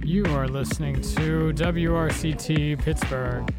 You are listening to WRCT Pittsburgh.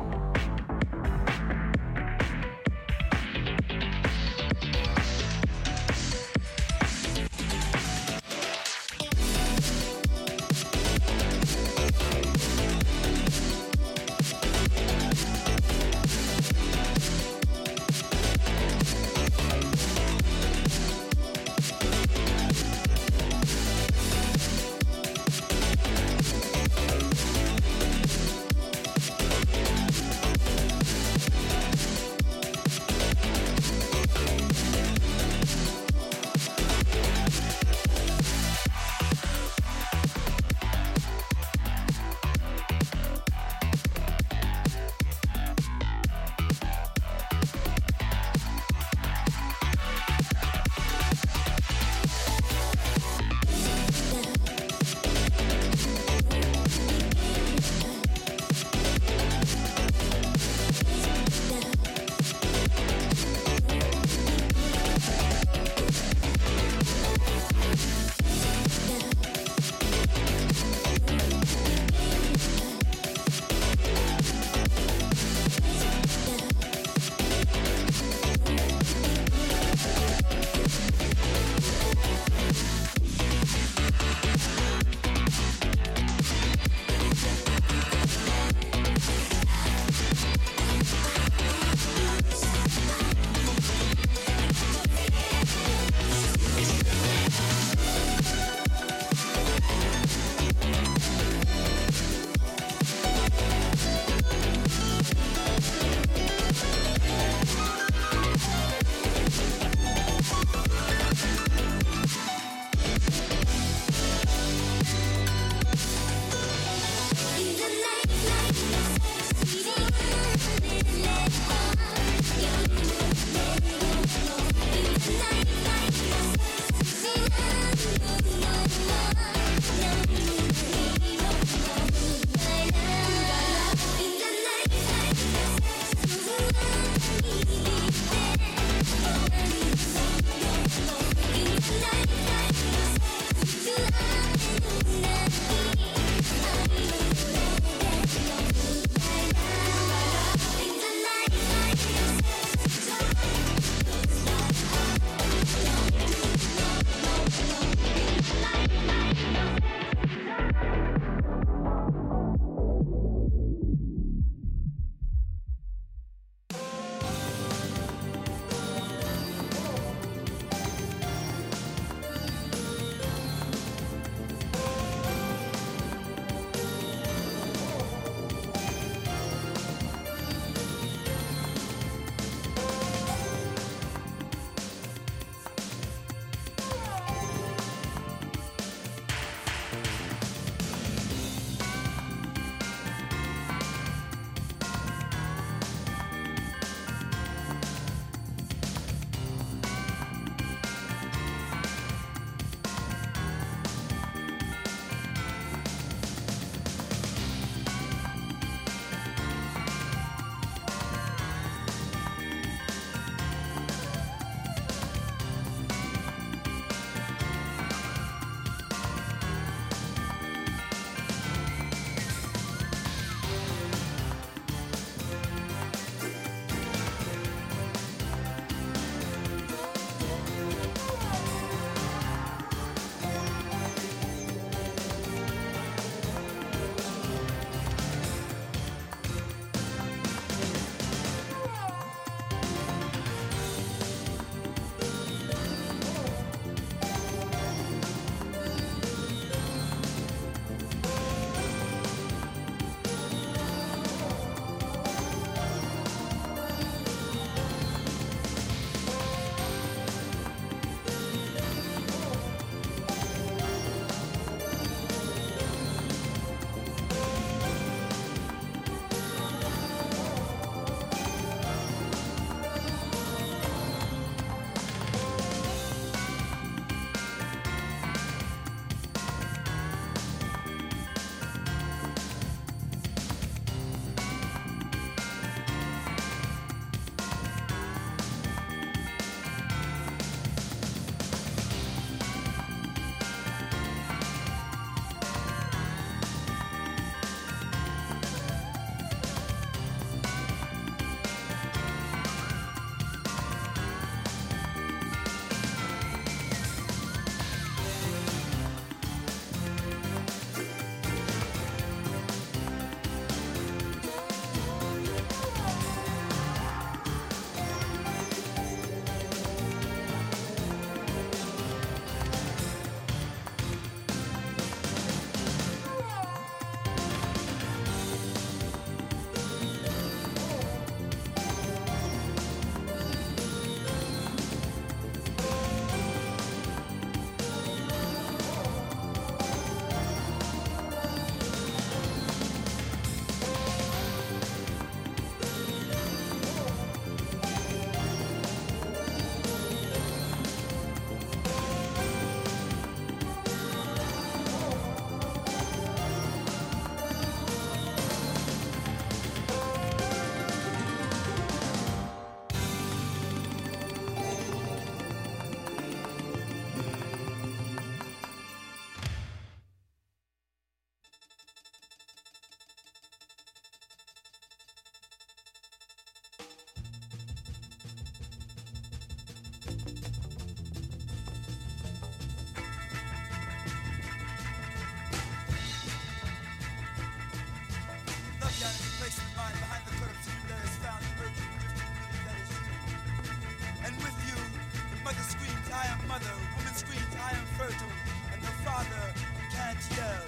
I am mother. Woman screams, I am fertile. And the father can't yell.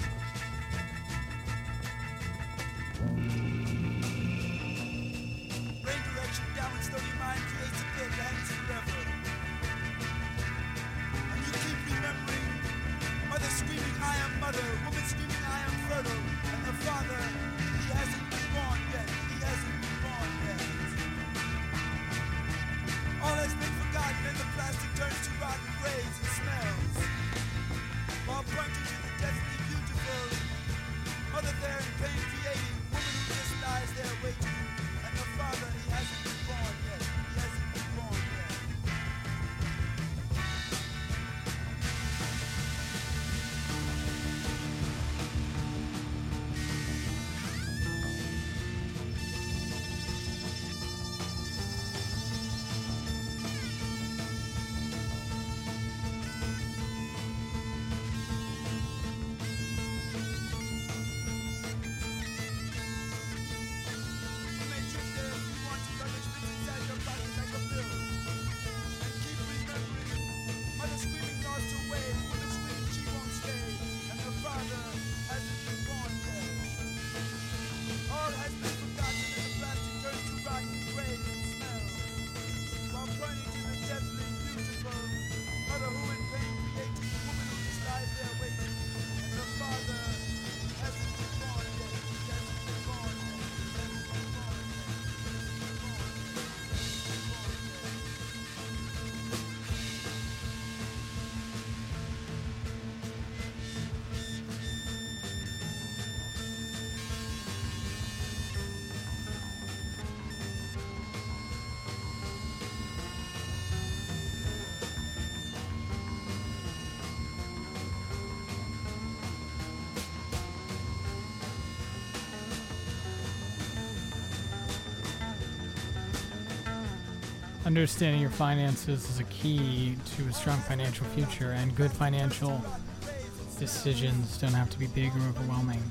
Rain direction downward, slowly mind creates a pit that hangs forever. And you keep remembering. Mother screaming, I am mother. Woman screaming, I am fertile. And the father, he hasn't been born yet. He hasn't been born yet. All has been forgotten and the plastic turns to rotten graves and smells. While pointing to the deathly beautiful, mother there in pain creating, woman who just lies there waiting. And the father, he hasn't been born yet. He hasn't been born yet. Understanding your finances is a key to a strong financial future, and good financial decisions don't have to be big or overwhelming.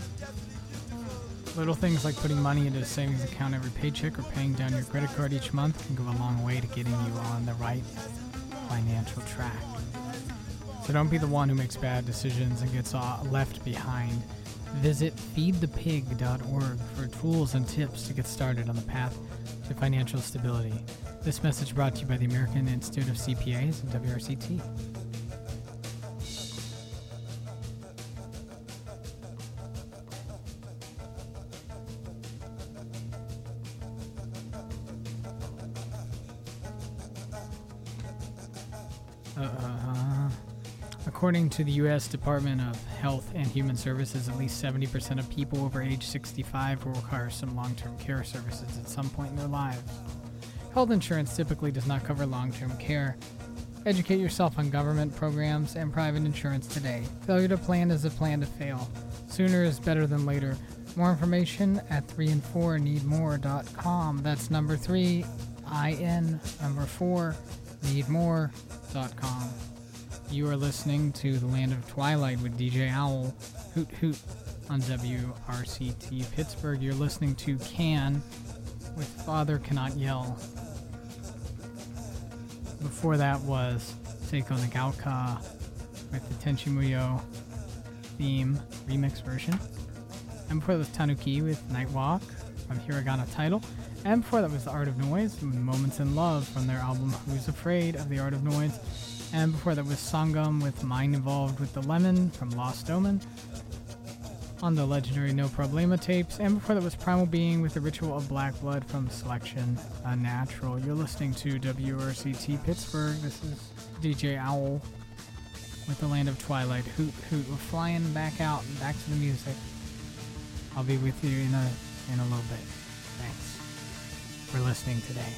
Little things like putting money into a savings account every paycheck or paying down your credit card each month can go a long way to getting you on the right financial track. So don't be the one who makes bad decisions and gets left behind. Visit feedthepig.org for tools and tips to get started on the path to financial stability. This message brought to you by the American Institute of CPAs and WRCT. According to the U.S. Department of Health and Human Services, at least 70% of people over age 65 will require some long-term care services at some point in their lives. Health insurance typically does not cover long-term care. Educate yourself on government programs and private insurance today. Failure to plan is a plan to fail. Sooner is better than later. More information at 3and4needmore.com. That's number 3, IN, number 4, needmore.com. You are listening to The Land of Twilight with DJ Owl, Hoot Hoot, on WRCT Pittsburgh. You're listening to Can with Father Cannot Yell. Before that was Seiko Nagaoka with the Tenchi Muyo theme remix version. And before that was Tanuki with Nightwalk from Hiragana Title. And before that was The Art of Noise with Moments in Love from their album Who's Afraid of the Art of Noise. And before that was Sangam with Mind Involved with the Lemon from Lost Omen on the legendary No Problema tapes. And before that was Primal Being with the Ritual of Black Blood from Selection Unnatural. You're listening to WRCT Pittsburgh. This is DJ Owl with The Land of Twilight. Hoot Hoot. We're flying back out and back to the music. I'll be with you in a little bit. Thanks for listening today.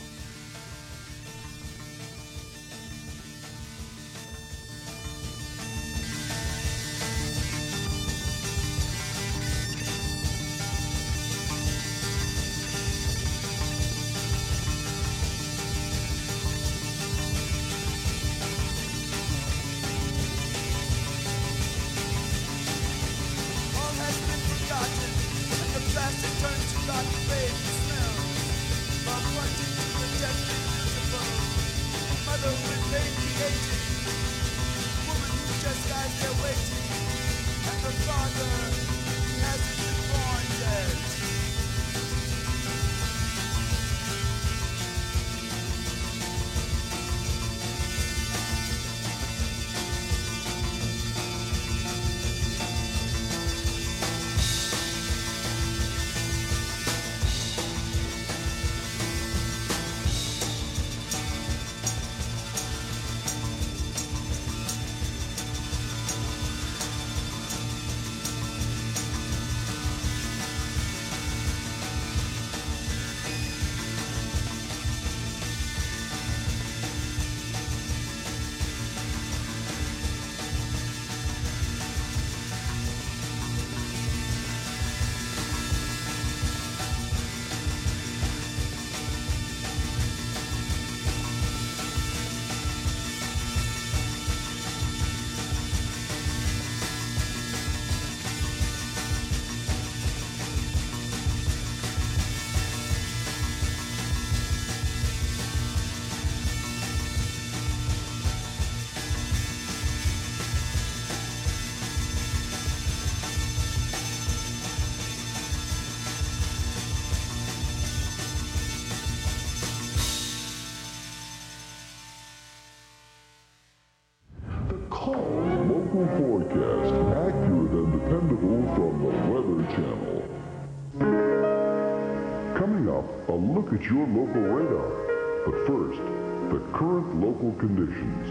Mother with pain created just lies there waiting, and the father, he hasn't been born yet. Local forecast, accurate and dependable from the Weather Channel. Coming up, a look at your local radar. But first, the current local conditions.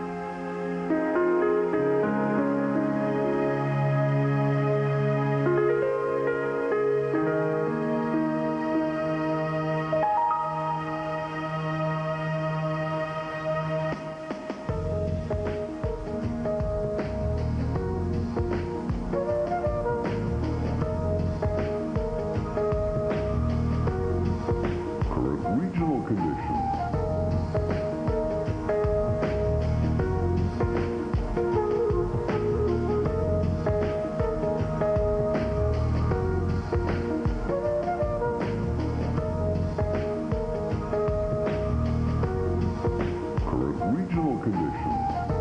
Regional conditions. Current regional conditions.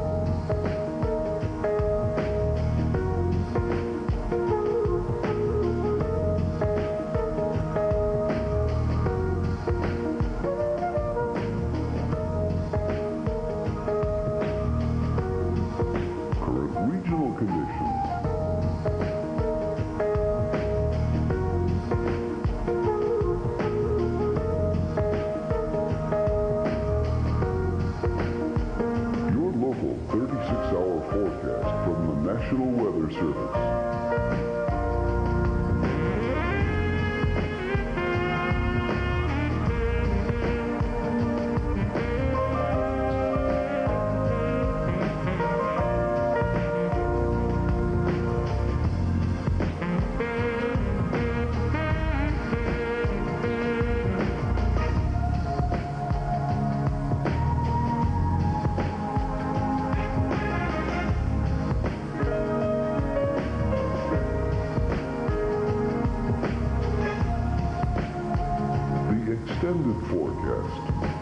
Regional conditions. Your local 36-hour forecast from the National Weather Service. Extended forecast.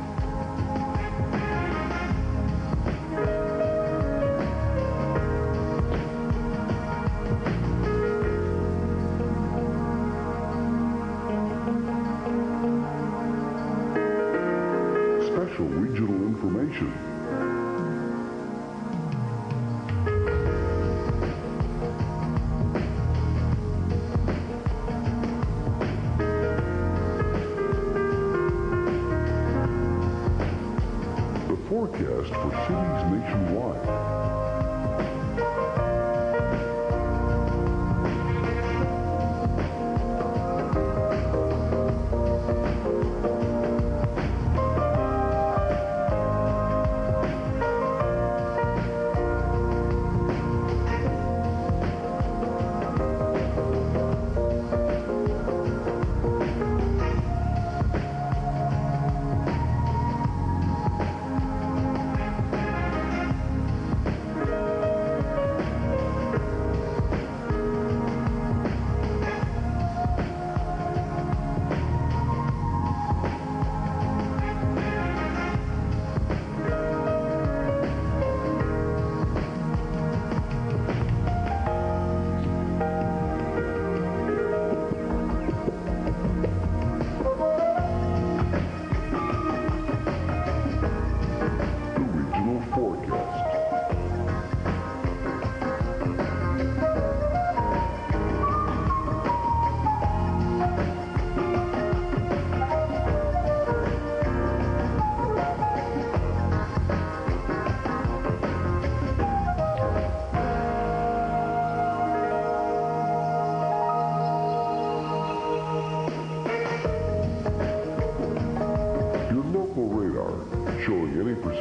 Special regional information. Forecast for cities nationwide.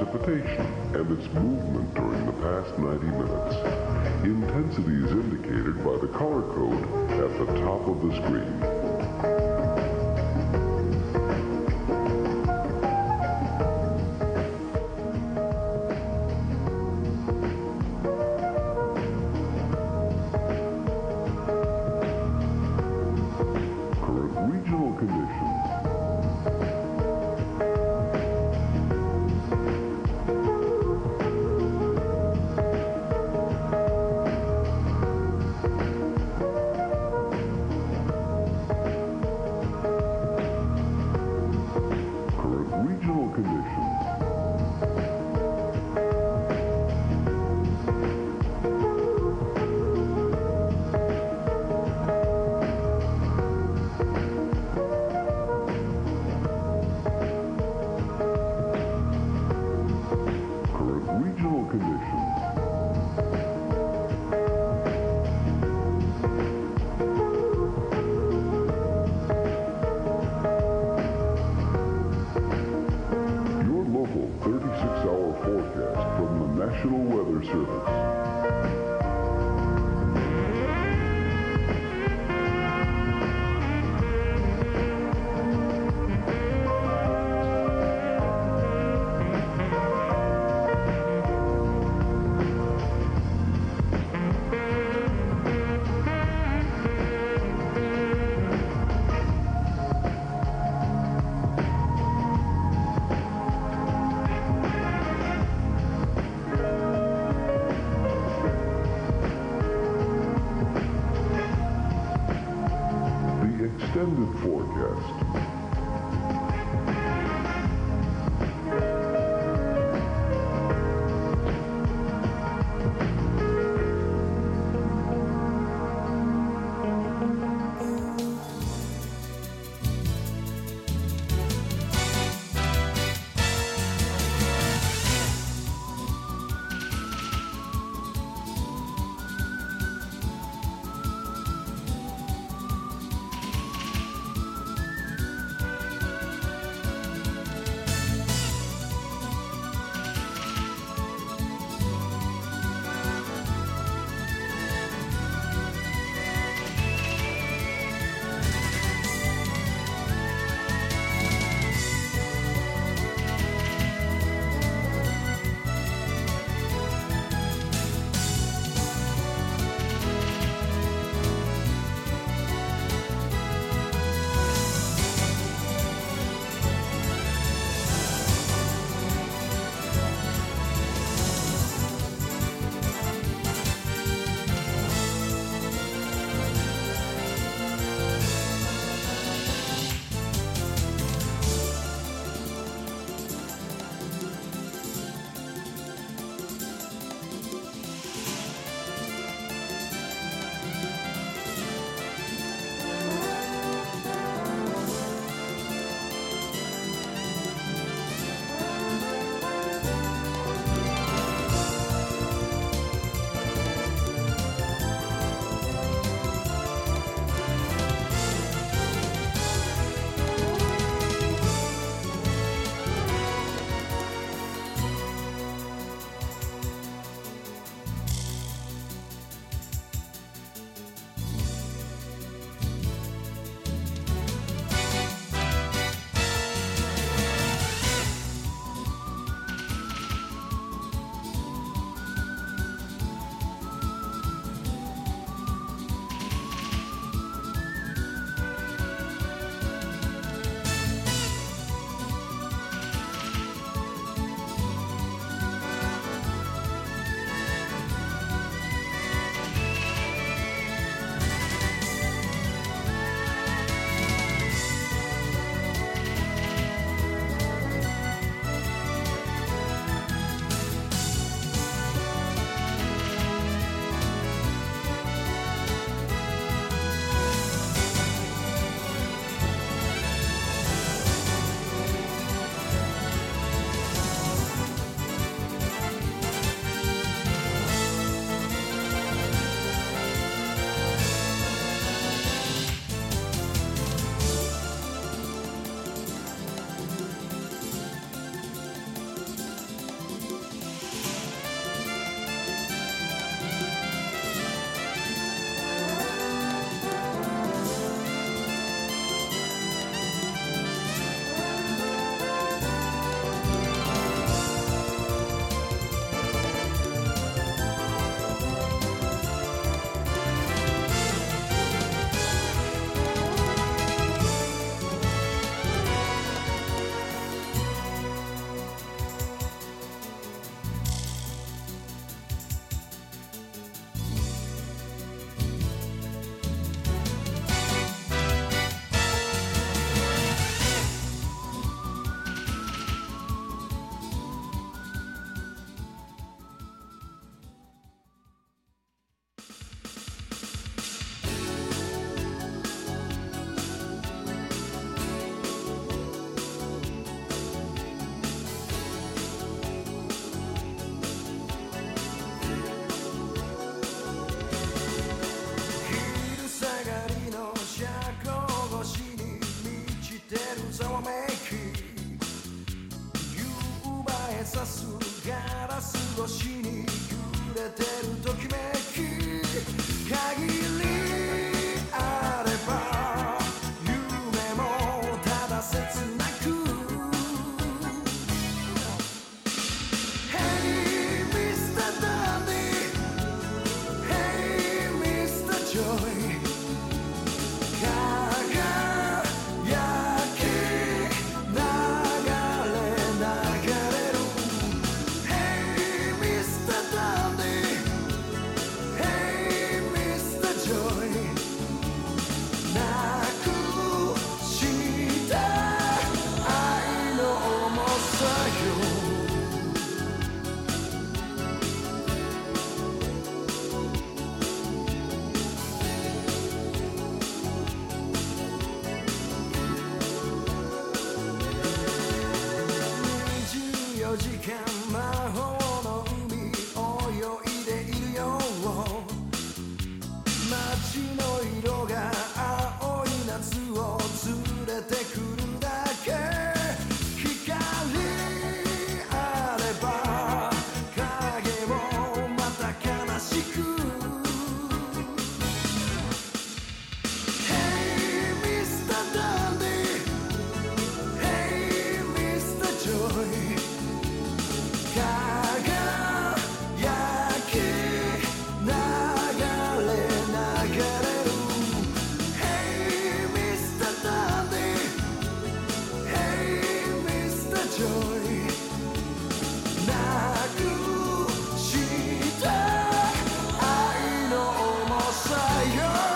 precipitation and its movement during the past 90 minutes. Intensity is indicated by the color code at the top of the screen. Current regional conditions. Current regional conditions. Current regional conditions. Your local 36-hour forecast from the National Weather Service. The extended forecast. 越しに揺れてるときめき限りあれば夢もただ切なく Hey Mr. Dandy Hey Mr. Joy 輝き流れる Hey Mr. Dandy Hey Mr. Joy なくした愛の重さよ24時間魔法の海泳いでいるよ街の色が青い夏を連れてくるだけ光あれば影もまた悲しく Hey Mr. Dandy Hey Mr. Joy 輝き流れる Hey Mr. Dandy Hey Mr. Joy なくした愛の重さよ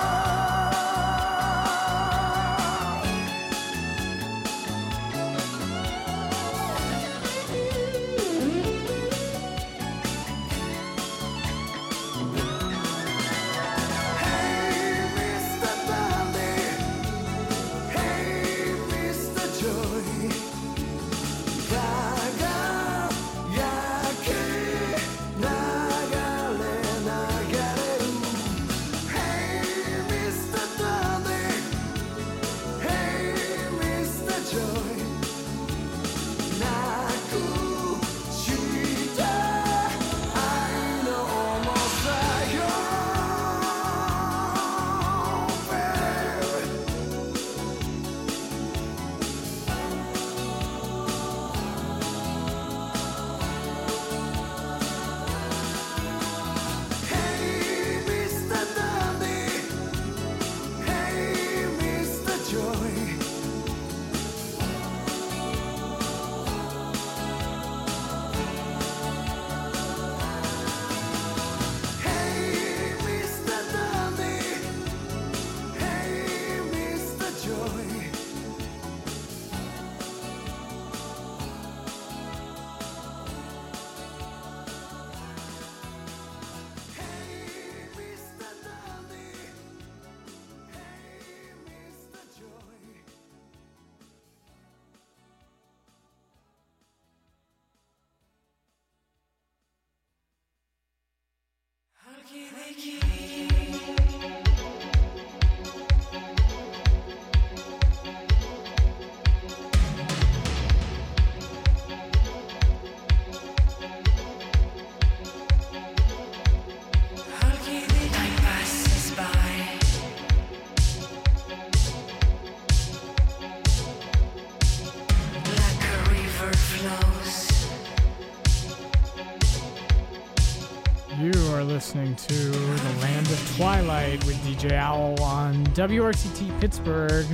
Listening to The Land of Twilight with DJ Owl on WRCT Pittsburgh.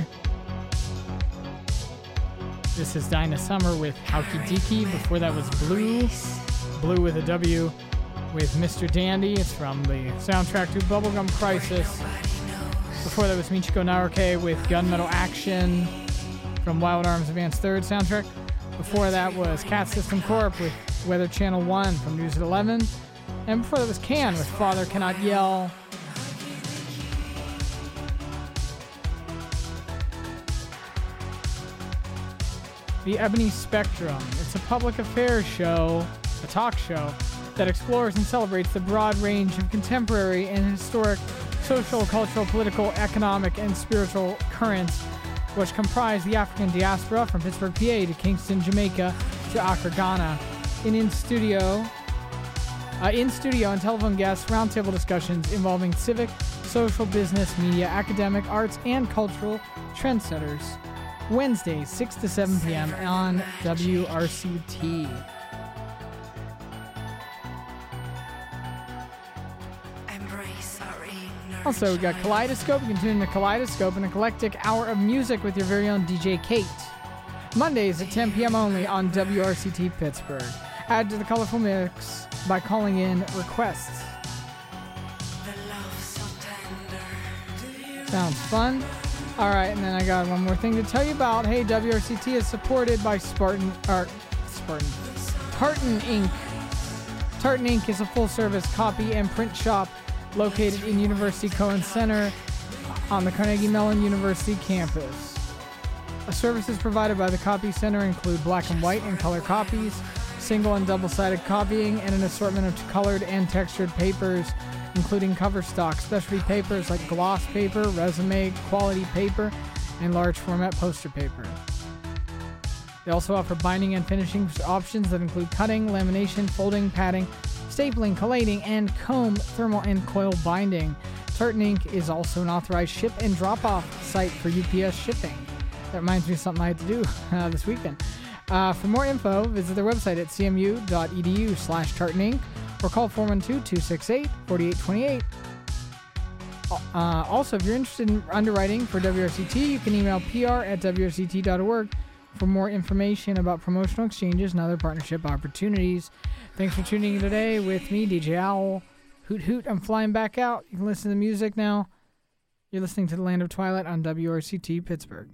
This is Dinah Summer with Howky Diki. Before that was Blue with a W with Mr. Dandy. It's from the soundtrack to Bubblegum Crisis. Before that was Michiko Naoke with Gunmetal Action from Wild Arms Advance 3rd soundtrack. Before that was Cat System Corp with Weather Channel 1 from News at 11. And before that was Can with Father Cannot Yell. The Ebony Spectrum. It's a public affairs show, a talk show, that explores and celebrates the broad range of contemporary and historic social, cultural, political, economic, and spiritual currents which comprise the African diaspora from Pittsburgh, PA to Kingston, Jamaica to Accra, Ghana. In studio In studio and telephone guests, roundtable discussions involving civic, social, business, media, academic, arts, and cultural trendsetters. Wednesday, 6 to 7 p.m. on WRCT. Also, we got Kaleidoscope. You can tune in to Kaleidoscope, an eclectic hour of music with your very own DJ Kate. Mondays at 10 p.m. only on WRCT Pittsburgh. Add to the colorful mix by calling in requests. Sounds fun. All right, and then I got one more thing to tell you about. Hey, WRCT is supported by Tartan Ink. Tartan Ink is a full-service copy and print shop located in University Cohen Center on the Carnegie Mellon University campus. Services provided by the Copy Center include black and white and color copies, single and double-sided copying, and an assortment of colored and textured papers, including cover stock, specialty papers like gloss paper, resume, quality paper, and large format poster paper. They also offer binding and finishing options that include cutting, lamination, folding, padding, stapling, collating, and comb, thermal, and coil binding. Tartan Ink is also an authorized ship and drop-off site for UPS shipping. That reminds me of something I had to do this weekend. For more info, visit their website at cmu.edu/tartanink or call 412-268-4828. Also, if you're interested in underwriting for WRCT, you can email pr@wrct.org for more information about promotional exchanges and other partnership opportunities. Thanks for tuning in today with me, DJ Owl. Hoot hoot, I'm flying back out. You can listen to the music now. You're listening to The Land of Twilight on WRCT Pittsburgh.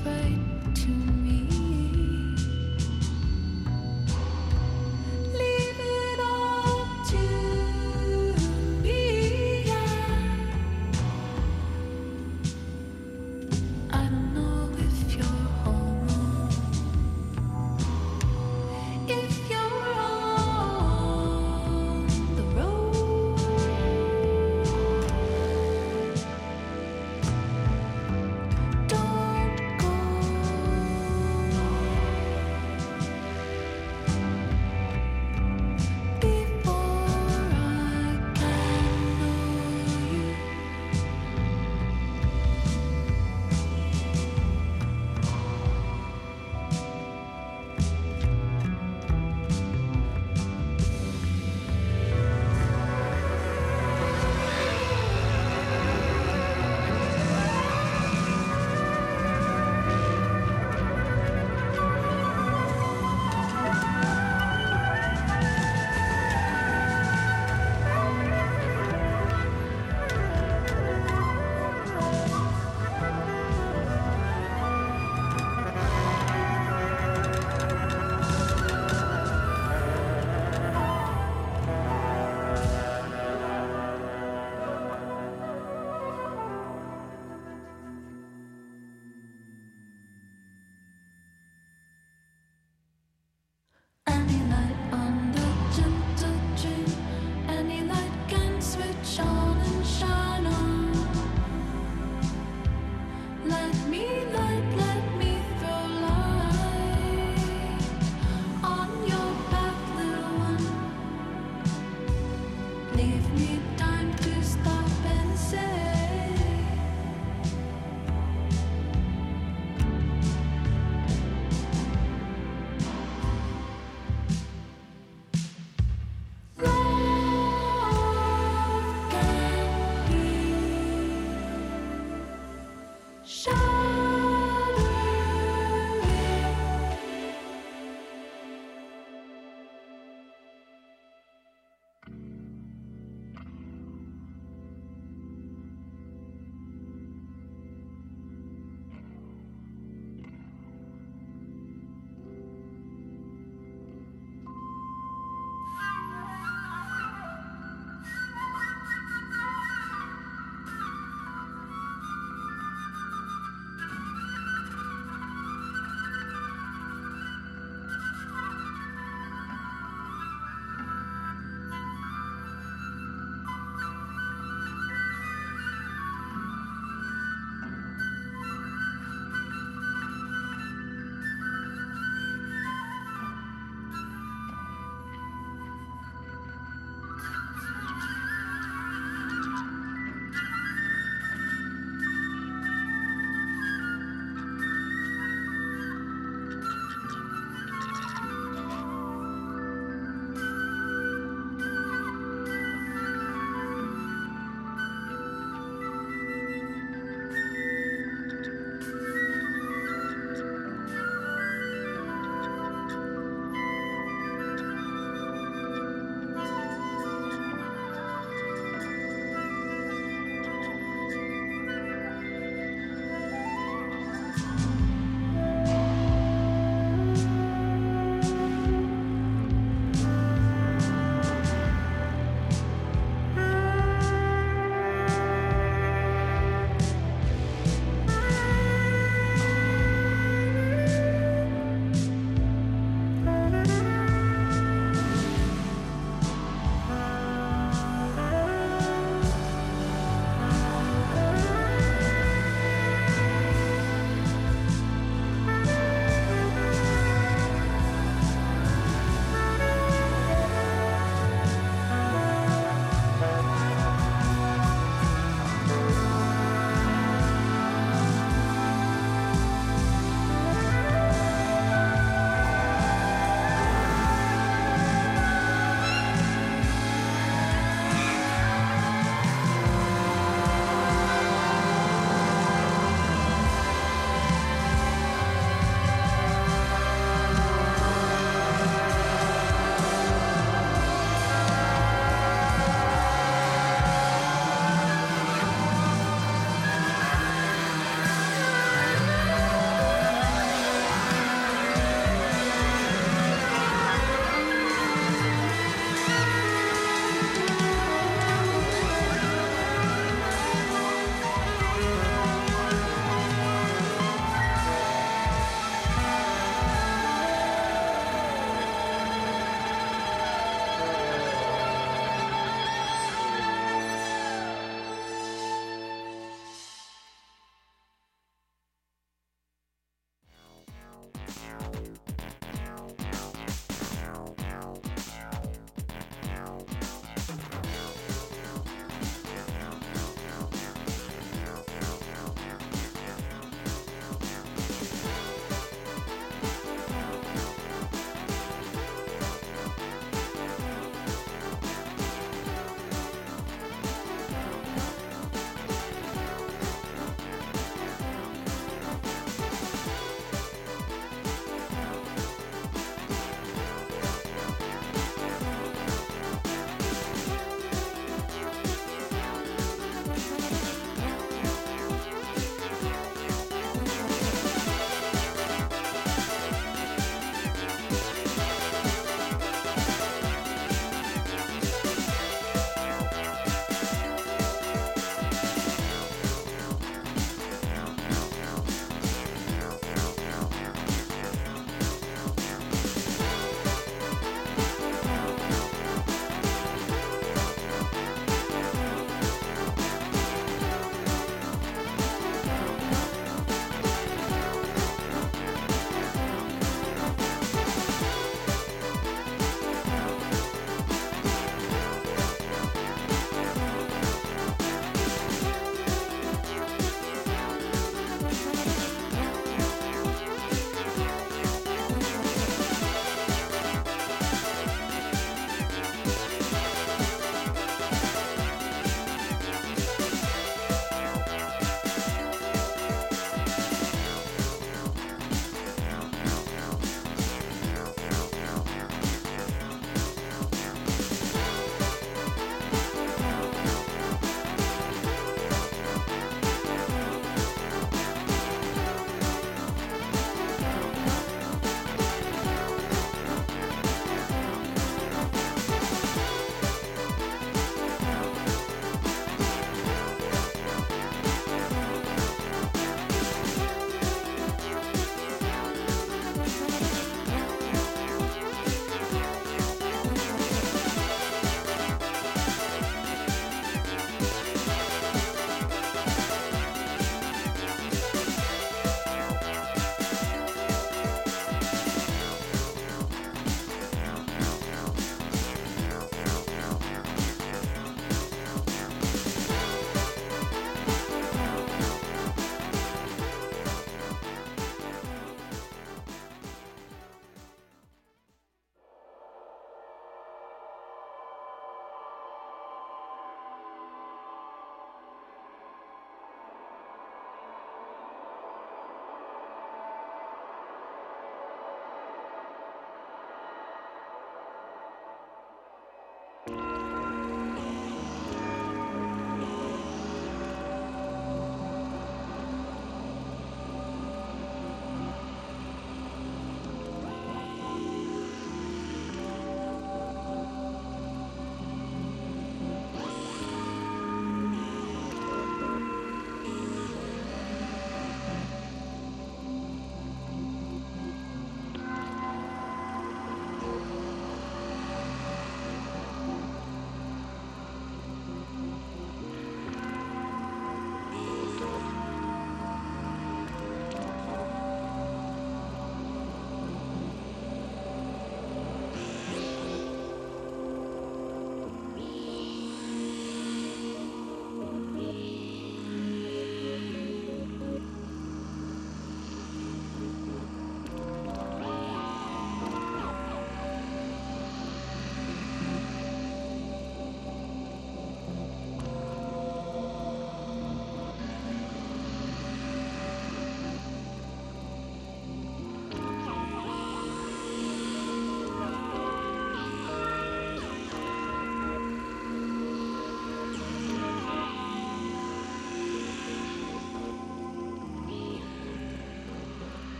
Leave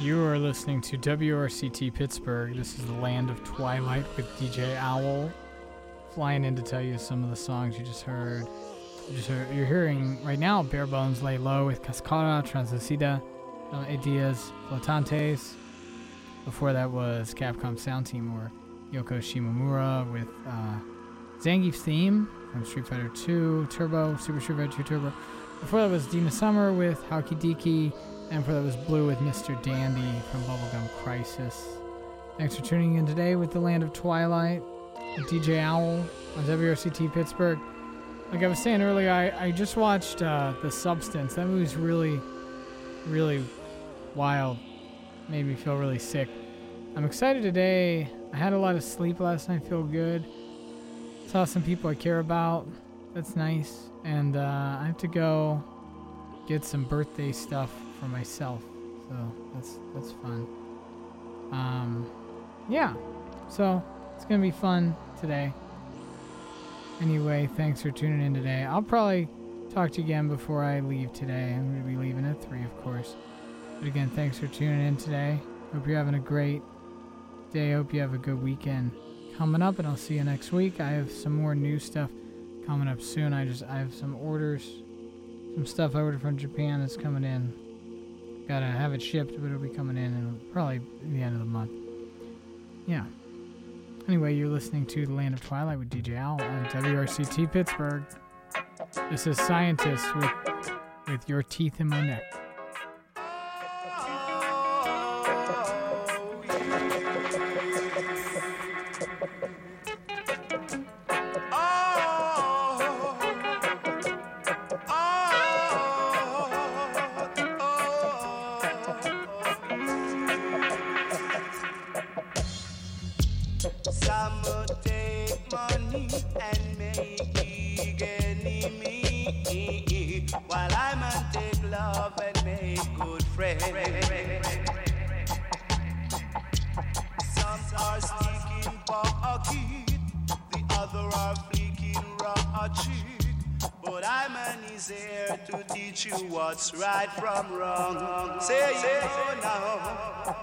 You are listening to WRCT Pittsburgh. This is the Land of Twilight with DJ Owl. Flying in to tell you some of the songs you just heard. You're hearing right now Bare Bones Lay Low with Cascara, Translucida, Ideas, Flotantes. Before that was Capcom Sound Team or Yoko Shimomura with Zangief's theme from Street Fighter 2 Turbo, Super Street Fighter 2 Turbo. Before that was Dina Summer with Hauki Diki. And before that was Blue with Mr. Dandy from Bubblegum Crisis. Thanks for tuning in today with the Land of Twilight with DJ Owl on WRCT Pittsburgh. Like I was saying earlier, I just watched The Substance. That movie's really, really wild. Made me feel really sick. I'm excited today. I had a lot of sleep last night. Feel good. Saw some people I care about. That's nice. And I have to go get some birthday stuff for myself. So that's fun. Yeah. So it's gonna be fun today. Anyway, thanks for tuning in today. I'll probably talk to you again before I leave today. I'm gonna be leaving at 3, of course. But again, thanks for tuning in today. Hope you're having a great day. Hope you have a good weekend coming up, and I'll see you next week. I have some more new stuff coming up soon. I have some orders, some stuff I ordered from Japan that's coming in. Gotta have it shipped, but it'll be coming in probably the end of the month. Yeah. Anyway, you're listening to The Land of Twilight with DJ Owl on WRCT Pittsburgh. This is Scientist with Your Teeth in My Neck. What's right from wrong? Say it now.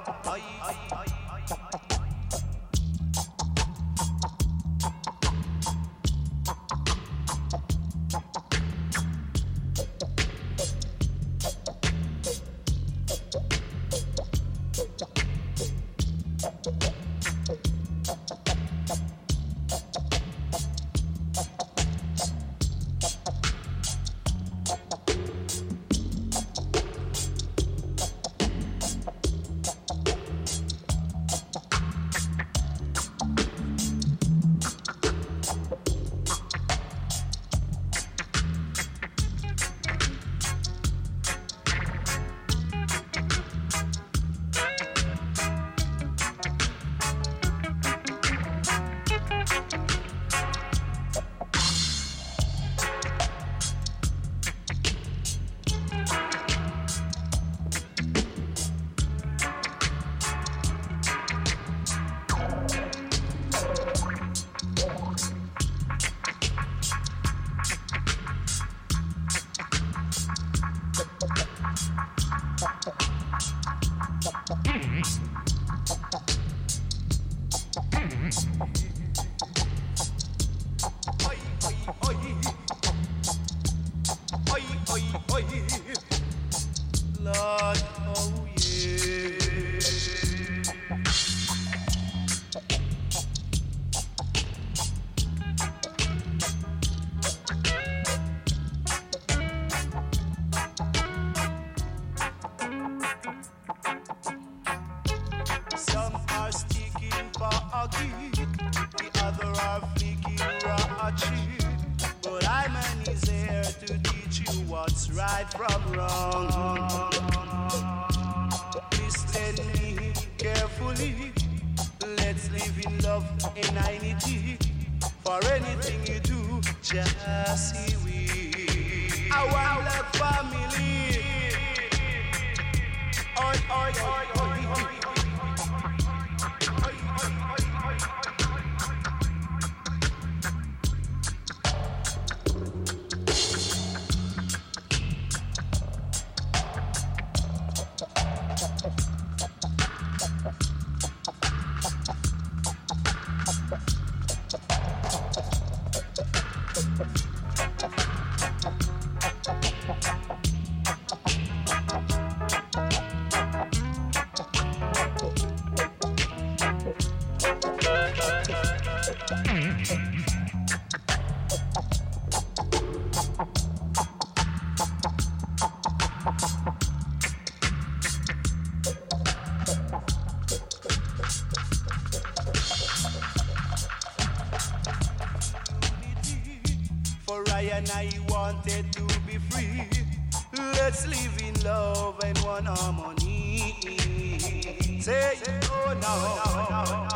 I wanted to be free. Let's live in love and one harmony. Say, oh no.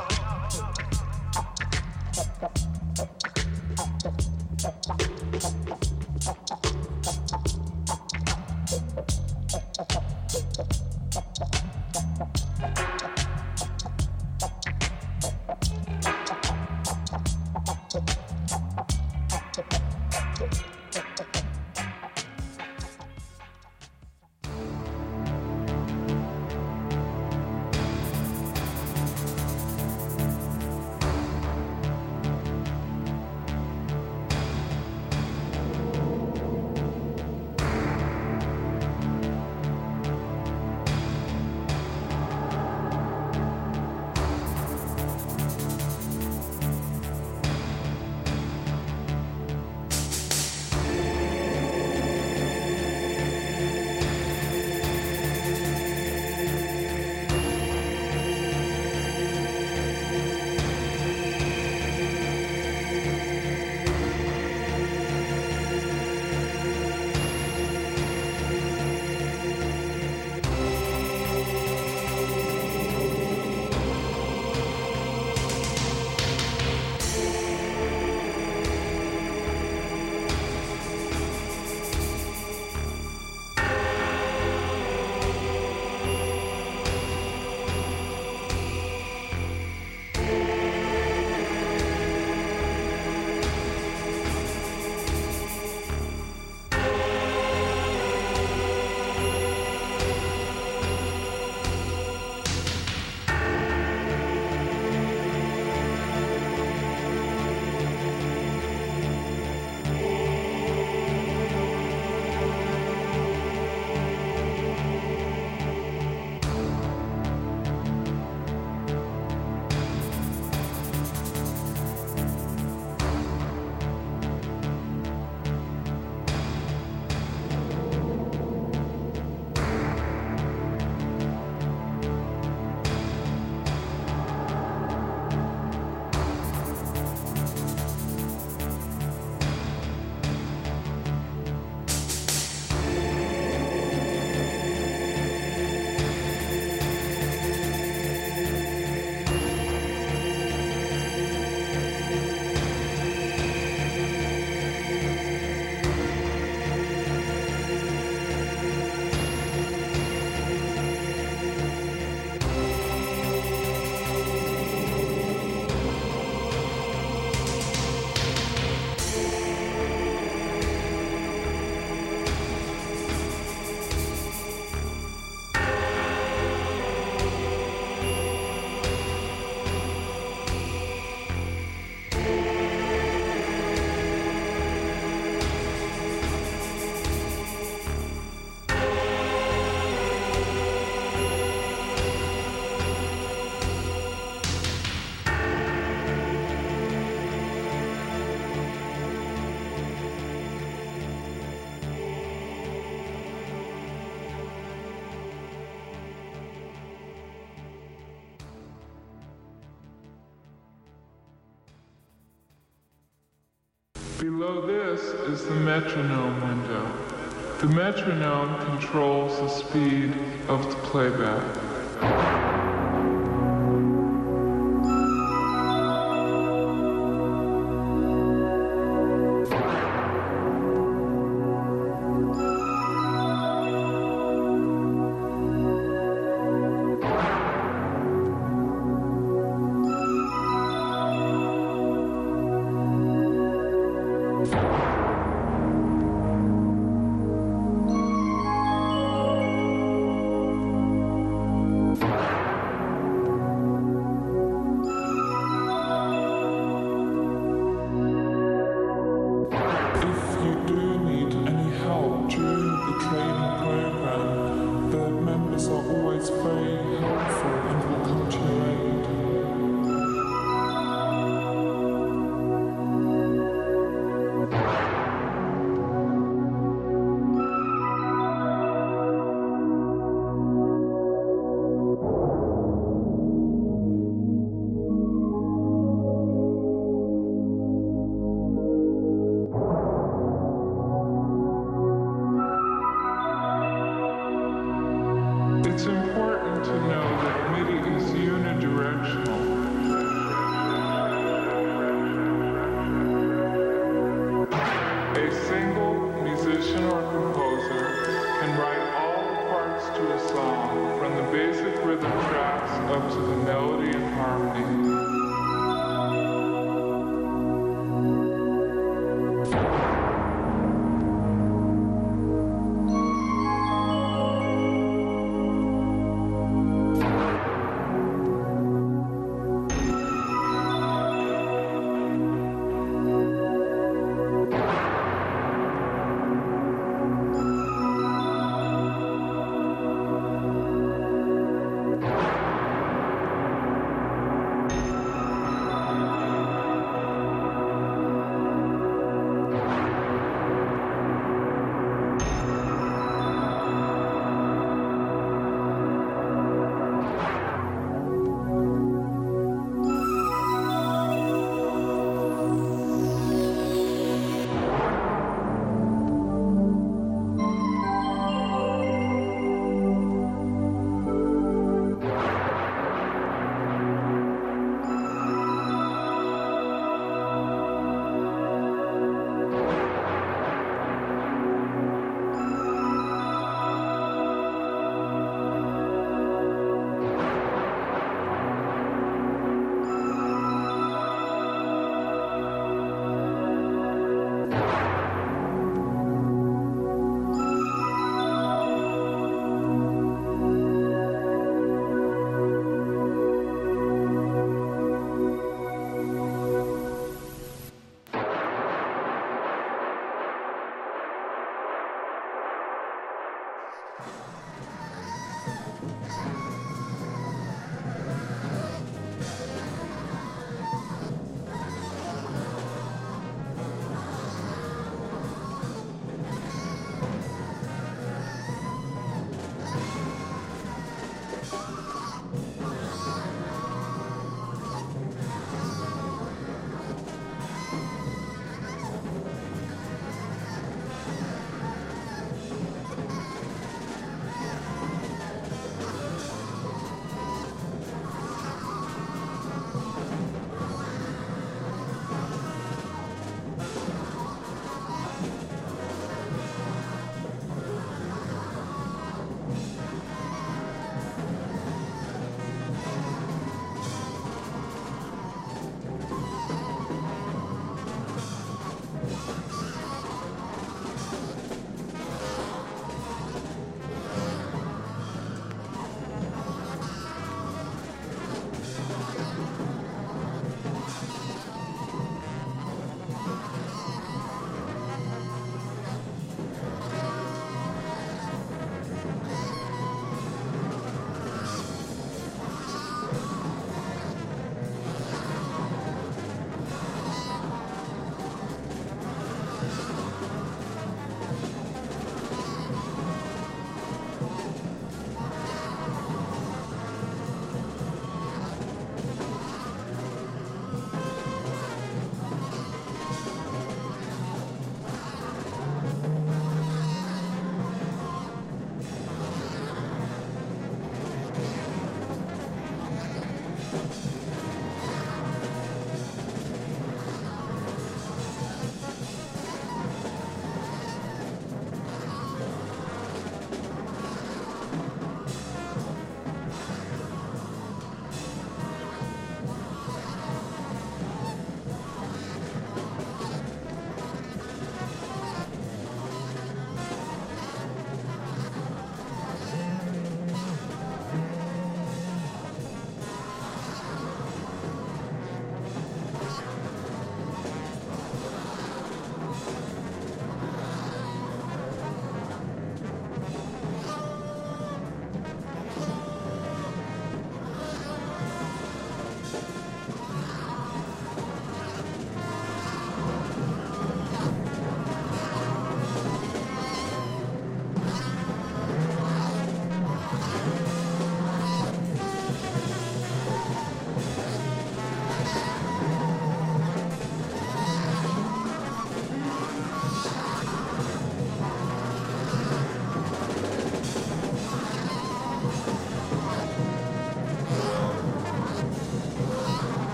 Below this is the metronome window. The metronome controls the speed of the playback. It's important to know that MIDI is unidirectional. A single musician or composer can write all the parts to a song, from the basic rhythm tracks up to the melody and harmony.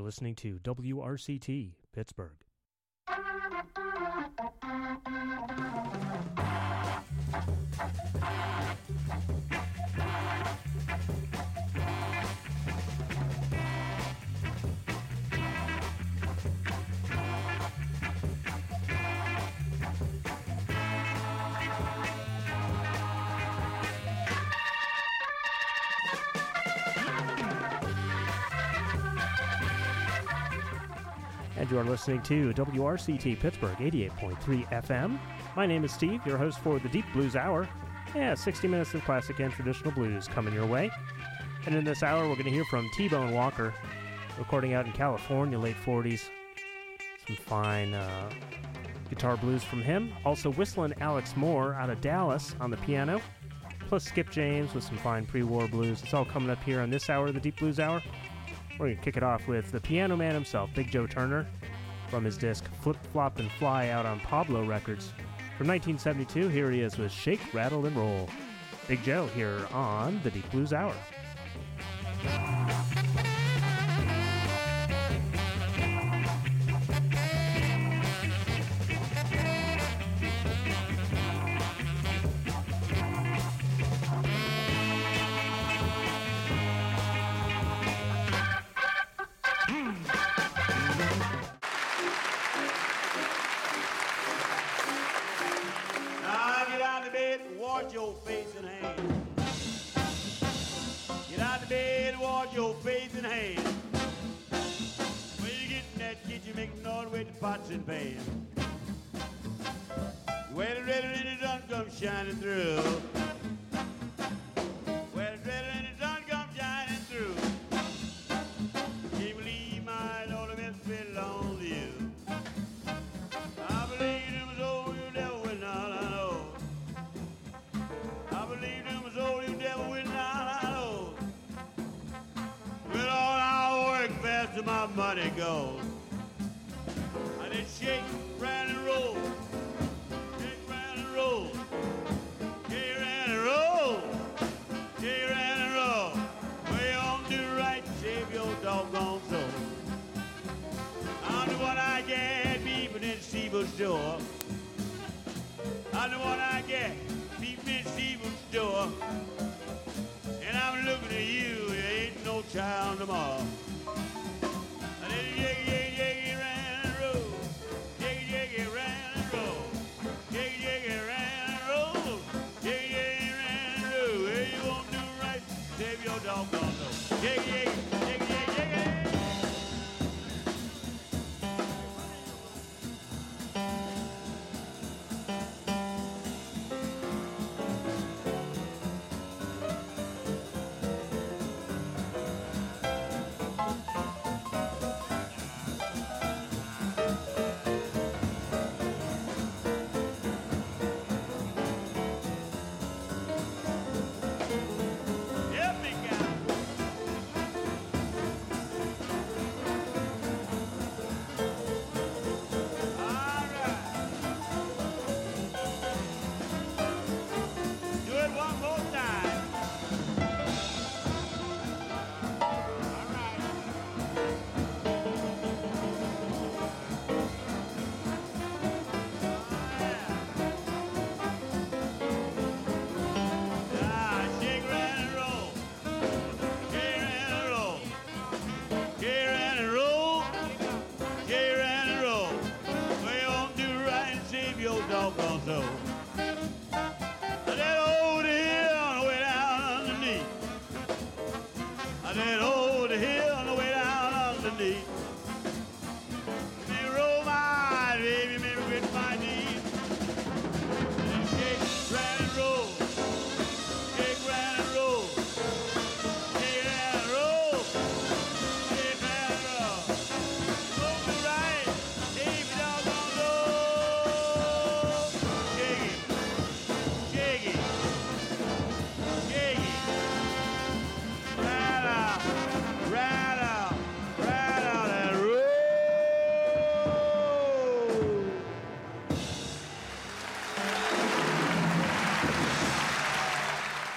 listening to WRCT Pittsburgh. And you are listening to WRCT Pittsburgh 88.3 FM. My name is Steve, your host for the Deep Blues Hour. Yeah, 60 minutes of classic and traditional blues coming your way. And in this hour, we're going to hear from T-Bone Walker, recording out in California, late 40s. Some fine guitar blues from him. Also whistling Alex Moore out of Dallas on the piano. Plus Skip James with some fine pre-war blues. It's all coming up here on this hour of the Deep Blues Hour. We're going to kick it off with the piano man himself, Big Joe Turner, from his disc Flip, Flop, and Fly out on Pablo Records. From 1972, here he is with Shake, Rattle, and Roll. Big Joe here on the Deep Blues Hour. Wash your face and hands. Get out of bed, wash your face and hands. When you get in that kitchen, make noise with the pots and pans. When the red and the sun comes shining through. When the red and the sun comes shining through. Can't believe my Lord, the best belongs to you. I believe in my soul, you never will not, I know. I believe in my soul, you devil will not, I know. With all our work, faster my money goes. I did shake, round and roll. Shake, round and roll. Shake, round and roll. Shake, round and roll. Well, you ought to do right, save your doggone soul. I'm the one I get, beeping in Steve's door. I'm the one I get. Miss Steven's door, and I'm looking at you. There ain't no child tomorrow. I did jiggy round and roll, jiggy round and roll, jiggy round and roll, jiggy round and roll. Well, you won't do right, save your doggone soul. Jiggy.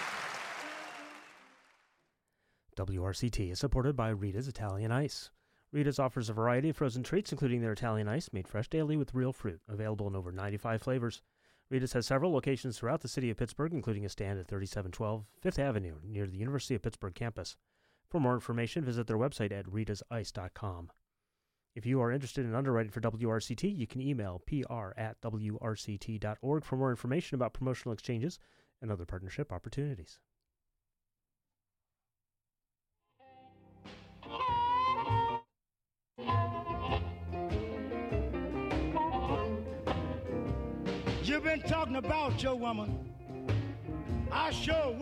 WRCT is supported by Rita's Italian Ice. Rita's offers a variety of frozen treats, including their Italian ice, made fresh daily with real fruit, available in over 95 flavors. Rita's has several locations throughout the city of Pittsburgh, including a stand at 3712 Fifth Avenue near the University of Pittsburgh campus. For more information, visit their website at ritasice.com. If you are interested in underwriting for WRCT, you can email pr@wrct.org for more information about promotional exchanges and other partnership opportunities. You've been talking about your woman. I sure